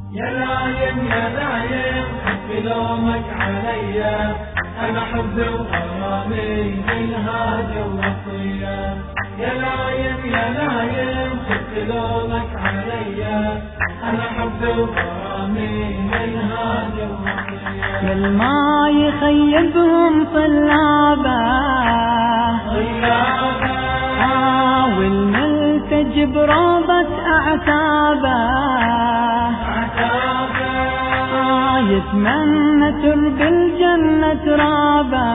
يا نايم يا نايم خف لومك عليا، أنا حبي وغرامي بالهادي ووصية. يا نايم يا نايم خف لومك عليا، أنا حبي وغرامي بالهادي ووصية. للما يخيبهم طلابه والملتج برابة أعتابه يتمنى ترب الجنة ترابه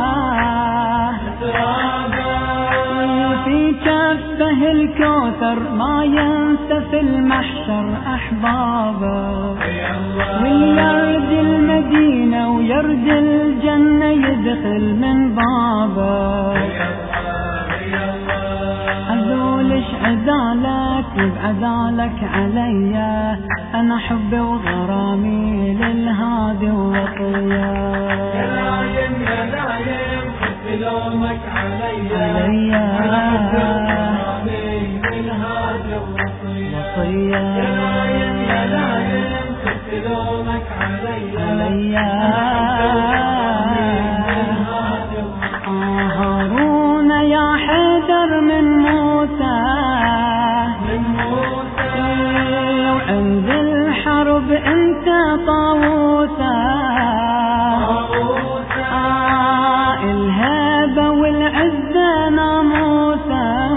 في كفه الكوثر ما ينسى في المحشر أحبابه، ويرد المدينة ويرد الجنة يدخل من بابه. أذولش عذالك وبعذالك عليا، أنا حبي وغرامي للهادي ووصية. يا نايم يا نايم خف لومك عليا، أنا حبي وغرامي للهادي ووصية. يا نايم يا نايم خف لومك عليا، هارون يا حيدر من موسى وعند الحرب انت طاووسا، الهيبة والعزة ناموسا،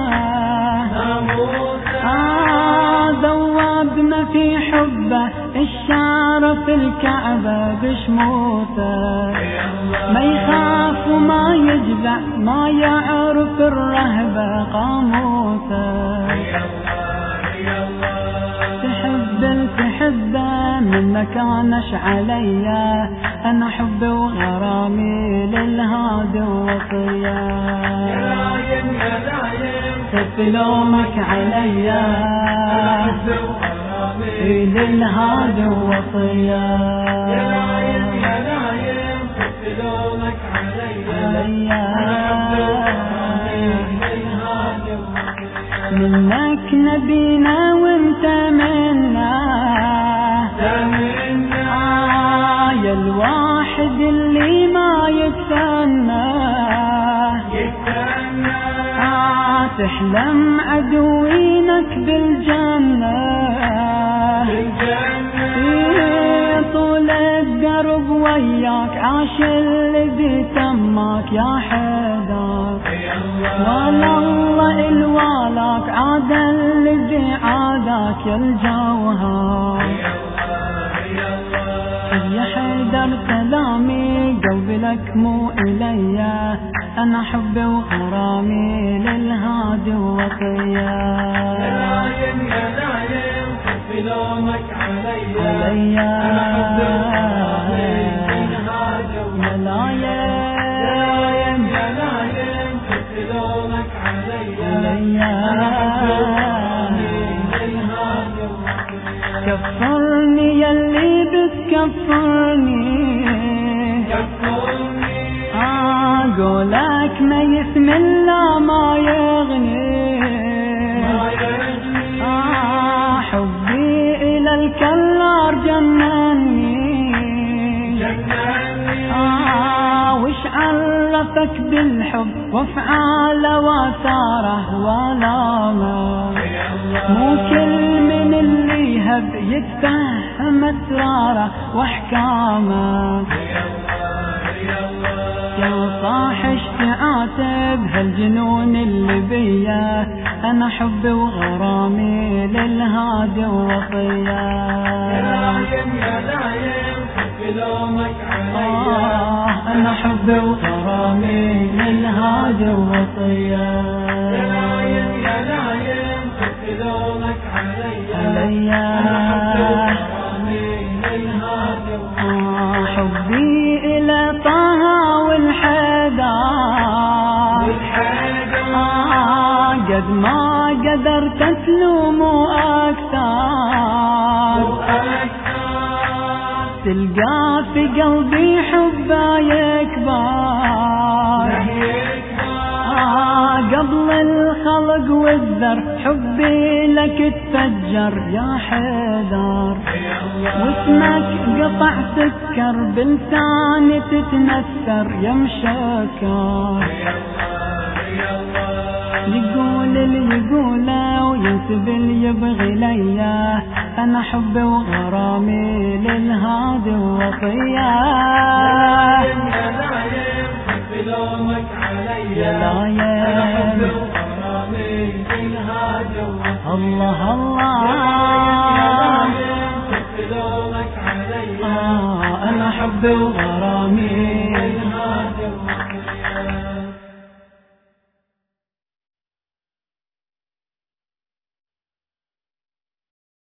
ذوبنا في حبه الشعر في الكعبة بشموسه، ما يخاف وما يجزع ما يعرف الرهبة قاموسه. تحبه من مكانش عليا، أنا حبي وغرامي للهادي ووصية. يا نايم يا نايم خف لومك عليا، أنا حبي وغرامي للهادي ووصية. يا نايم يا نايم خف لومك عليا، منك نبينا وانت منا، يا الواحد اللي ما يتسنى تحلم عدوينك بالجنة، طول الدرب وياك عاش الذي تماك يا حيدر، والله الوالاك عاد الذي عاداك يا الجوهر. يا حيدر سلامي قلبي لك مو إليا، أنا حبي وغرامي للهادي ووصية. يا نايم يا نايم خف لومك عليا، أنا حبي وغرامي للهادي ووصية. يا نايم خف لومك عليا، أنا حبي وغرامي للهادي ووصية. كفرني يلي بتكفرني، قولك ما يسمى الله ما يغني، حبي إلى الكلار جنني، وش عرفك بالحب وافعال وثاره ولامه، مو كل من اللي يهب يتفهم اسراره واحكامه. يا صاح اشتعاتب هالجنون اللي بيا، أنا حبي وغرامي للهادي ووصية. يا نايم يا نايم خف لومك عليا، أنا حبي وغرامي للهادي ووصية. يا نايم يا نايم خف لومك عليا، أنا حبي وغرامي للهادي ووصية. حبي إلى طه والحيدر قد ما قدرت أتلوم أكثر، تلقى في قلبي حبه يكبر، قبل الخلق والذر حب حبي لك تفجر يا حيدر، واسمك قطع سكر بلساني تتنثر يا مشكر. يقول اللي يقوله وينسب اللي يبغي ليا، أنا حبي وغرامي للهادي ووطيه. يا نايم حب لومك عليا، يا لايم أنا حبي وغرامي للهادي ووطيه. الله الله يا نايم حب لومك عليا، أنا حبي وغرامي للهادي